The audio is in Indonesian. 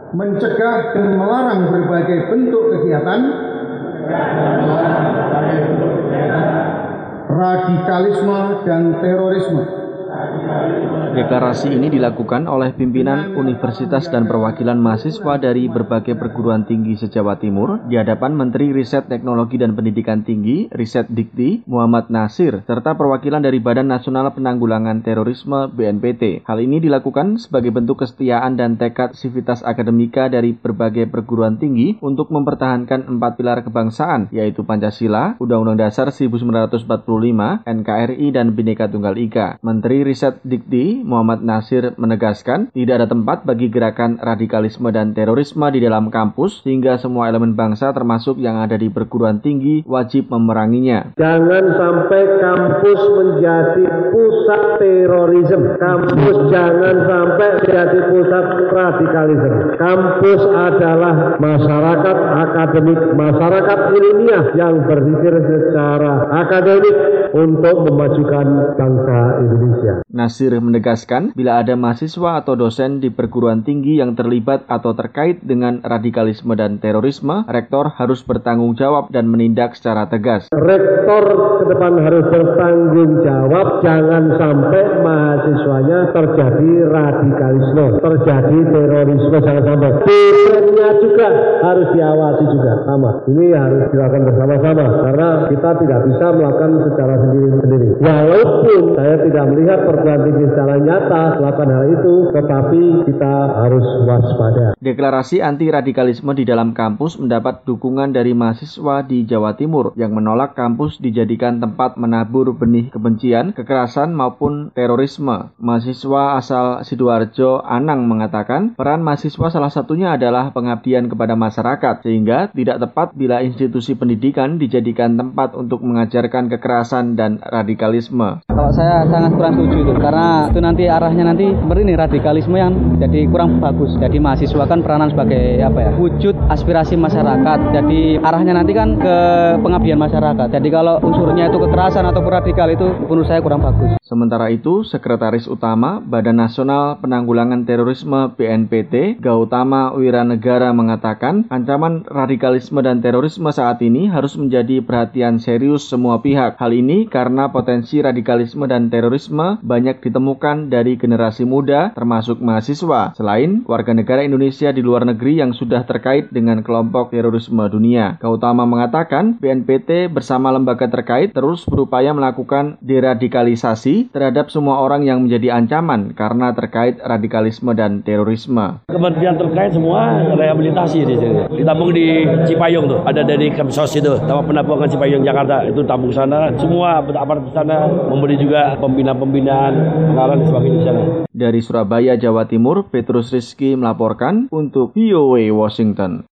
mencegah dan melarang berbagai bentuk kegiatan radikalisme dan terorisme. Deklarasi ini dilakukan oleh pimpinan universitas dan perwakilan mahasiswa dari berbagai perguruan tinggi se-Jawa Timur di hadapan Menteri Riset Teknologi dan Pendidikan Tinggi Riset Dikti Muhammad Nasir serta perwakilan dari Badan Nasional Penanggulangan Terorisme BNPT. Hal ini dilakukan sebagai bentuk kesetiaan dan tekad sivitas akademika dari berbagai perguruan tinggi untuk mempertahankan 4 pilar kebangsaan, yaitu Pancasila, Undang-Undang Dasar 1945, NKRI, dan Bhinneka Tunggal Ika. Menteri Riset Dikti Muhammad Nasir menegaskan tidak ada tempat bagi gerakan radikalisme dan terorisme di dalam kampus sehingga semua elemen bangsa termasuk yang ada di perguruan tinggi wajib memeranginya. Jangan sampai kampus menjadi pusat terorisme. Kampus jangan sampai menjadi pusat radikalisme. Kampus adalah masyarakat akademik, masyarakat ilmiah yang berpikir secara akademik untuk memajukan bangsa Indonesia. Nasir menegaskan bila ada mahasiswa atau dosen di perguruan tinggi yang terlibat atau terkait dengan radikalisme dan terorisme, rektor harus bertanggung jawab dan menindak secara tegas. Rektor ke depan harus bertanggung jawab, jangan sampai mahasiswanya terjadi radikalisme, terjadi terorisme, jangan sampai. Dosennya juga harus diawasi juga, sama. Ini harus dilakukan bersama-sama, karena kita tidak bisa melakukan secara sendiri-sendiri. Walaupun saya tidak melihat perguruan tinggi secara nyata melakukan hal itu, tetapi kita harus waspada. Deklarasi anti-radikalisme di dalam kampus mendapat dukungan dari mahasiswa di Jawa Timur yang menolak kampus dijadikan tempat menabur benih kebencian, kekerasan maupun terorisme. Mahasiswa asal Sidoarjo Anang mengatakan peran mahasiswa salah satunya adalah pengabdian kepada masyarakat, sehingga tidak tepat bila institusi pendidikan dijadikan tempat untuk mengajarkan kekerasan dan radikalisme. Kalau saya sangat kurang setuju itu, karena itu nanti arahnya nanti seperti ini radikalisme yang jadi kurang bagus. Jadi mahasiswa kan peranan sebagai wujud aspirasi masyarakat. Jadi arahnya nanti kan ke pengabdian masyarakat. Jadi kalau unsurnya itu kekerasan atau radikal itu menurut saya kurang bagus. Sementara itu, Sekretaris Utama Badan Nasional Penanggulangan Terorisme BNPT, Gautama Wiranegara mengatakan ancaman radikalisme dan terorisme saat ini harus menjadi perhatian serius semua pihak. Hal ini karena potensi radikalisme dan terorisme banyak ditemukan dari generasi muda termasuk mahasiswa, selain warga negara Indonesia di luar negeri yang sudah terkait dengan kelompok terorisme dunia. Gautama mengatakan BNPT bersama lembaga terkait terus berupaya melakukan deradikalisasi terhadap semua orang yang menjadi ancaman karena terkait radikalisme dan terorisme. Kementerian terkait semua rehabilitasi di sini. Ditampung di Cipayung tuh, ada dari Kemsos itu, tempat penampungan Cipayung Jakarta, itu tampung sana. Semua aparat di sana memberi juga pembinaan anggaran dan sebagainya di sana. Dari Surabaya, Jawa Timur, Petrus Rizky melaporkan untuk VOA Washington.